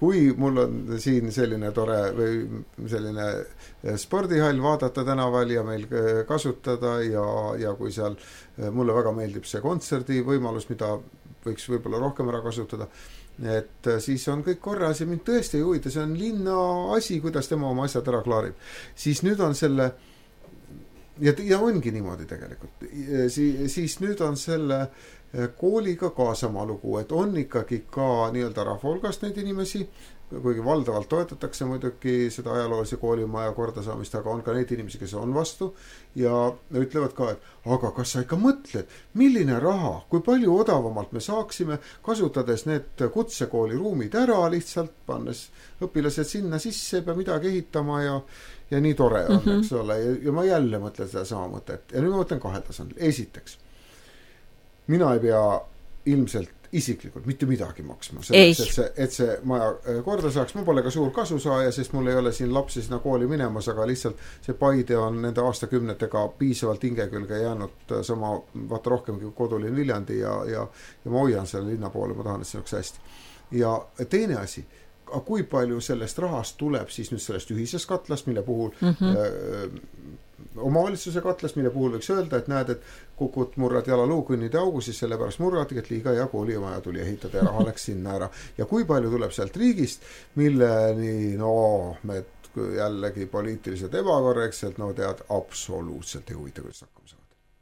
kui mul on siin selline tore või selline spordihall vaadata tänaval ja meil kasutada ja, ja kui seal mulle väga meeldib see kontserdi võimalus, mida võiks võib-olla rohkem ära kasutada, et siis on kõik korras ja mind tõesti ei huvita, see on linna asi, kuidas tema oma asjad ära klaarib. Siis nüüd on selle ja, ja ongi niimoodi tegelikult si, siis nüüd on selle kooliga ka sama lugu, et on ikkagi ka nii-öelda rahvaolgast neid inimesi, kuigi valdavalt toetatakse muidugi seda ajaloolise koolimaja kordasaamist, aga on ka neid inimesi, kes on vastu ja ütlevad ka, et aga kas sa ikka mõtled, milline raha, kui palju odavamalt me saaksime, kasutades need kutsekooli ruumid ära lihtsalt, pannes õpilased sinna sisse, ei pea midagi ehitama ja, ja nii tore on, mm-hmm. eks ole, ja, ja ma jälle mõtlen seda sama mõtet ja nüüd ma mõtlen kahel tasandil. Esiteks, mina ei pea ilmselt isiklikult mitte midagi maksma, selleks, et see, et see maja korda saaks. Ma pole ka suur kasusaaja, sest mul ei ole siin lapsi sinna kooli minemas, aga lihtsalt see Paide on nende aastakümnetega piisavalt hinge külge jäänud sama, vaata rohkem kui kodulinn Viljandi ja, ja, ja ma hoian selle linna poole, ma tahan, et see oleks hästi. Ja teine asi, kui palju sellest rahast tuleb siis nüüd sellest ühisest katlast, mille puhul mm-hmm. äh, omavalitsuse katlas, mille puhul võiks öelda, et näed, et kukut murrad jalaluu kõnnide augu, siis sellepärast murrati, et liiga hea koolimaja tuli ehitada ja raha läks sinna ära. Ja kui palju tuleb sealt riigist, milleni, no, me jällegi poliitiliselt ebakorrektselt, no tead, absoluutselt ei huvita, kuidas hakkama saavad.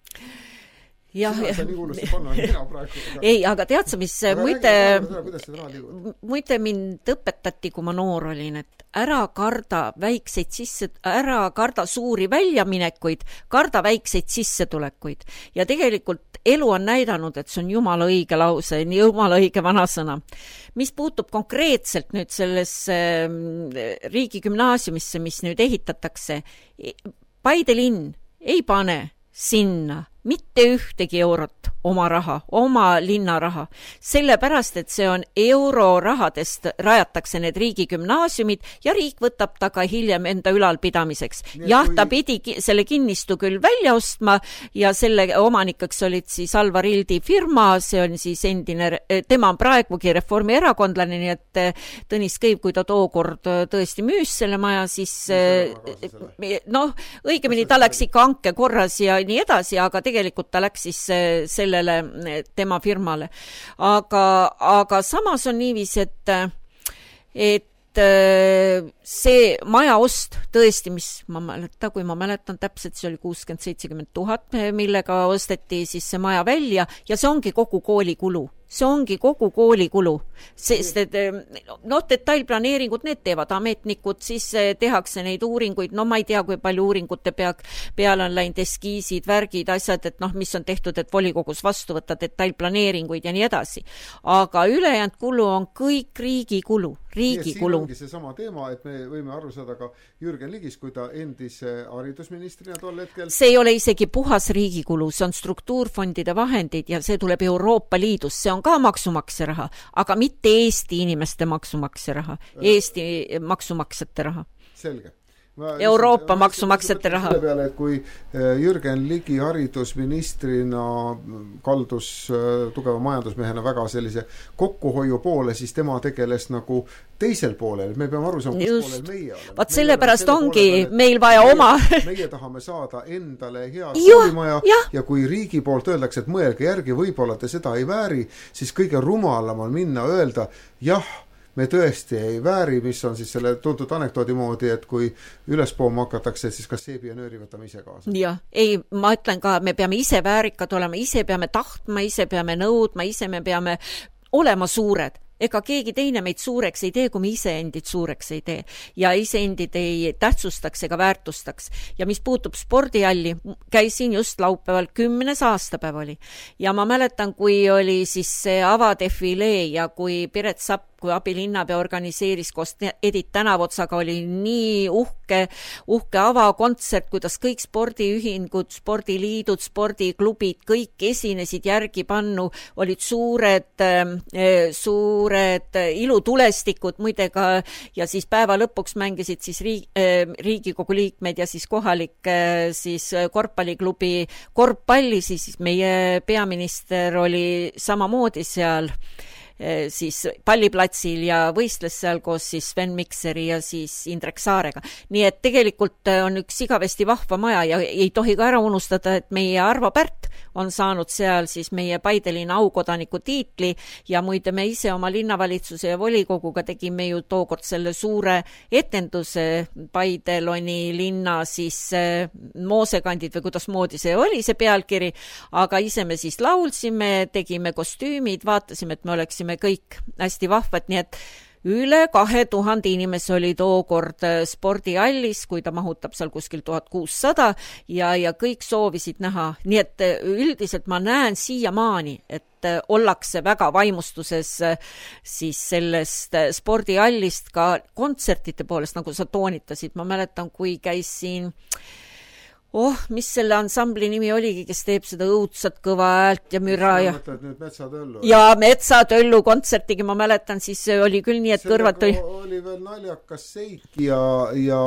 Jah, sa nii kuulusti panna, mina praegu. Aga... Ei, aga tead sa, mis muide, muide mind õpetati, kui ma noor olin, et ära karda väikseid sisse, ära karda suuri väljaminekuid, karda väikseid sissetulekuid. Ja tegelikult elu on näidanud, et see on jumala õige lause, jumala õige vanasõna. Mis puutub konkreetselt nüüd sellesse riigigümnaasiumisse, mis nüüd ehitatakse, Paide linn ei pane sinna mitte ühtegi eurot oma raha, oma linna raha, sellepärast, et see on eurorahadest rajatakse need riigigümnaasiumid ja riik võtab ta ka hiljem enda ülalpidamiseks. Jah, ta pidi selle kinnistu küll välja ostma ja selle omanikeks olid siis Alvar Ildi firma, see on siis endine, tema on praegugi reformierakondlane, nii et Tõnis Kõiv, kui ta tookord tõesti müüs selle maja, siis noh, õigemini ta läks ikka anke korras ja nii edasi, aga tegelikult ta läks siis sellele tema firmale. Aga, aga samas on niivis, et, et see maja ost tõesti, mis ma mäletan, kui ma mäletan täpselt, see oli kuuskümmend seitsekümmend tuhat, millega osteti siis see maja välja ja see ongi kogu kooli kulu. See ongi kogu kooli kulu, sest et noh, detailplaneeringud, need teevad ametnikud, siis tehakse neid uuringuid, no ma ei tea, kui palju uuringute peak, peale on läinud eskiisid, värgid, asjad, et noh, mis on tehtud, et volikogus vastu võtta detailplaneeringuid ja nii edasi. Aga ülejäänud kulu on kõik riigi kulu, riigi ja kulu. Siin ongi see sama teema, et me võime aru saada ka Jürgen Ligis, kui ta endise haridusministrina tol hetkel. See ei ole isegi puhas riigi kulu, see on struktuurfondide vahendid ja see tuleb Euroopa Liidus, see on ka maksumaksja raha, aga mitte Eesti inimeste maksumaksja raha, Eesti maksumaksjate raha. Selge. Euroopa maksumaksjate raha. Selle peale, et kui Jürgen Ligi haridusministrina kaldus tugeva majandusmehena väga sellise kokkuhoiu poole, siis tema tegeles nagu teisel poolel. Me peame aru saama, kus poolel meie oleme. Vaat sellepärast ongi meil vaja meie, oma... meie tahame saada endale hea koolimaja ja. ja kui riigi poolt öeldakse, et mõelge järgi, võib-olla te seda ei vääri, siis kõige rumalam on minna öelda, jah, me tõesti ei vääri, mis on siis selle tuntud anekdoodi moodi, et kui ülespooma hakatakse, siis kas seebi ja nööri võtame ise kaasa. Jah, ei, ma ütlen ka, me peame ise väärikad olema, ise peame tahtma, ise peame nõudma, ise me peame olema suured. Ega keegi teine meid suureks ei tee, kui me ise endid suureks ei tee. Ja ise endid ei tähtsustaks ega väärtustaks. Ja mis puutub spordihalli, käisin just laupäeval, kümnes aastapäev oli. Ja ma mäletan, kui oli siis see avadefilee ja kui Piret Sapp, kui abilinnapea organiseeris koos Edith Tänavotsaga, oli nii uhke, uhke avakontsert, kuidas kõik spordiühingud, spordiliidud, spordiklubid, kõik esinesid järgi pannu, olid suured, suured ilutulestikud muidega ja siis päeva lõpuks mängisid siis riik, Riigikogu liikmed ja siis kohalik siis korvpalliklubi korvpalli, siis meie peaminister oli samamoodi seal siis palliplatsil ja võistles seal koos siis Sven Mikseri ja siis Indrek Saarega. Nii et tegelikult on üks igavesti vahva maja ja ei tohi ka ära unustada, et meie Arvo Pärt on saanud seal siis meie Paidelinna aukodaniku tiitli ja muide me ise oma linnavalitsuse ja volikoguga tegime ju tookord selle suure etenduse Paideloni linna siis moosekandid või kuidas moodi see oli see pealkiri, aga ise me siis laulsime, tegime kostüümid, vaatasime, et me oleksime kõik hästi vahvad, nii et üle kahe tuhande inimese oli tookord spordihallis, kui ta mahutab seal kuskil tuhat kuussada ja, ja kõik soovisid näha, nii et üldiselt ma näen siiamaani, et ollakse väga vaimustuses siis sellest spordihallist ka kontsertide poolest, nagu sa toonitasid, ma mäletan, kui käisin oh, mis selle ansambli nimi oligi, kes teeb seda õudsat kõva häält ja müra ja nüüd Metsatöllu ja Metsatöllu kontsertigi, ma mäletan, siis oli küll nii, et kõrvad oli oli veel naljakas seik ja, ja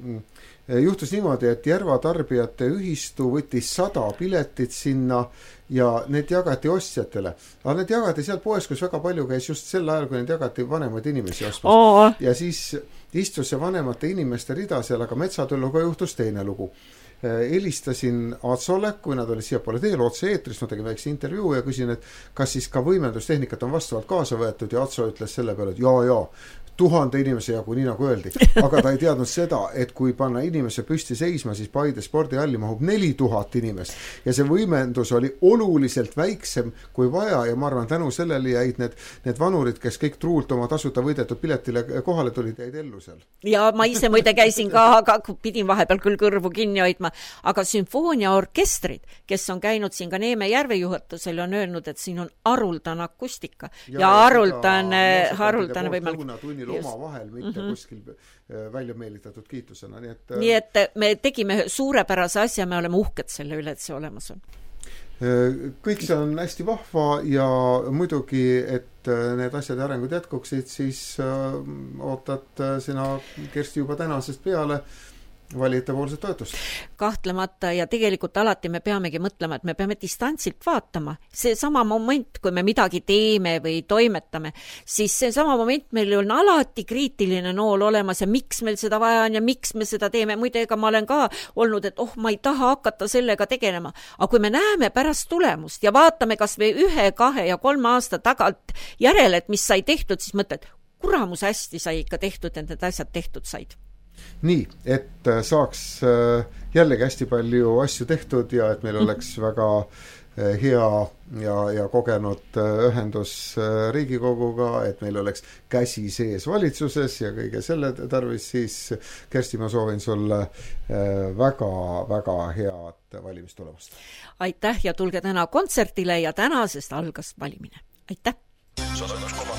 juhtus niimoodi, et Järva tarbijate ühistu võttis sada piletit sinna ja need jagati ostjatele. Aga need jagati seal poes, kus väga palju käis just sel ajal, kui need jagati vanemaid inimesi ostmas. Oo. Ja siis istus see vanemate inimeste rida seal, aga Metsatölluga juhtus teine lugu. Helistasin Atsole, kui nad olid siia poole teel otse eetris, ma tegin väikse intervjuu ja küsin, et kas siis ka võimendustehnikat on vastavalt kaasa võetud ja Atso ütles selle peale, et jaa, jaa, tuhande inimese jagu, nii nagu öeldi. Aga ta ei teadnud seda, et kui panna inimese püsti seisma, siis Paide spordihalli mahub neli tuhat inimest. Ja see võimendus oli oluliselt väiksem kui vaja ja ma arvan, tänu sellele jäid need, need vanurid, kes kõik truult oma tasuta võidetud piletile kohale tulid, jäid ellu seal. Ja ma ise muide käisin ka, aga pidin vahepeal küll kõrvu kinni hoidma, aga sümfooniaorkestrid, kes on käinud siin ka Neeme Järve juhatusel, on öelnud, et siin on haruldane akustika ja, ja haruldane, haruldane võimalik oma vahel, mitte mm-hmm. kuskil välja meelitatud kiitusena. Nii et, nii et me tegime suurepärase asja, me oleme uhked selle üle, et see olemas on. Kõik see on hästi vahva ja muidugi, et need asjad ja arengud jätkuksid, siis ootad sina, Kersti, juba tänasest peale valijate-poolset toetust. Kahtlemata ja tegelikult alati me peamegi mõtlema, et me peame distantsilt vaatama. See sama moment, kui me midagi teeme või toimetame, siis see sama moment meil on alati kriitiline nool olemas ja miks meil seda vaja on ja miks me seda teeme. Muide, ega ma olen ka olnud, et oh, ma ei taha hakata sellega tegelema. Aga kui me näeme pärast tulemust ja vaatame kas või ühe, kahe ja kolme aasta tagant järele, et mis sai tehtud, siis mõtled, kuramus hästi sai ikka tehtud, et need asjad tehtud said. Nii, et saaks jällegi hästi palju asju tehtud ja et meil oleks väga hea ja, ja kogenud ühendus Riigikoguga, et meil oleks käsi sees valitsuses ja kõige selle tarvis, siis Kersti, ma soovin sulle väga, väga head valimist tulemast. Aitäh ja tulge täna kontsertile ja tänasest algas valimine. Aitäh!